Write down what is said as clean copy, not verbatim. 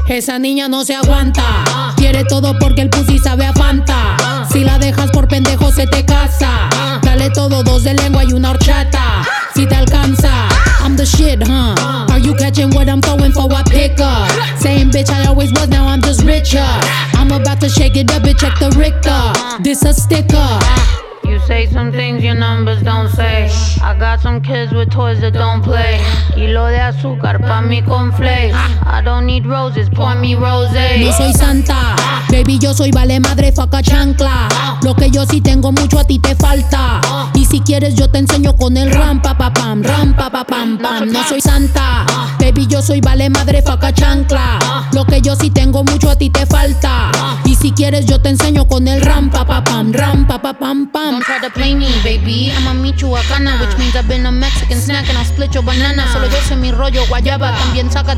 Esa niña no se aguanta. Quiere todo porque el pussy sabe a Fanta. Si la dejas por pendejo se te casa. Dale todo, 2 de lengua y una horchata. Si te alcanza, I'm the shit, huh? Are you catching what I'm throwing for a picker? Same bitch I always was, now I'm just richer. I'm about to shake it up and check the Richter. This a sticker. You say some things your numbers don't say. I got some kids with toys that don't play. Kilo de azúcar pa' mi cornflakes. I don't need roses, pour me rosé. No soy santa, baby, yo soy vale madre, faca chancla. Lo que yo sí tengo mucho a ti te falta. Y si quieres yo te enseño con el ram pa pa pam, ram pa pa pam pam. No soy santa, baby, yo soy vale madre, faca chancla. Lo que yo sí tengo mucho a ti te falta. Y si quieres yo te enseño con el ram pa pa pam, ram pa pa pam pam. Don't try to play me, baby. I'ma meet you a cana, which means I've been a Mexican snack and I'll split your banana. Solo yo sé mi rollo guayaba, también saca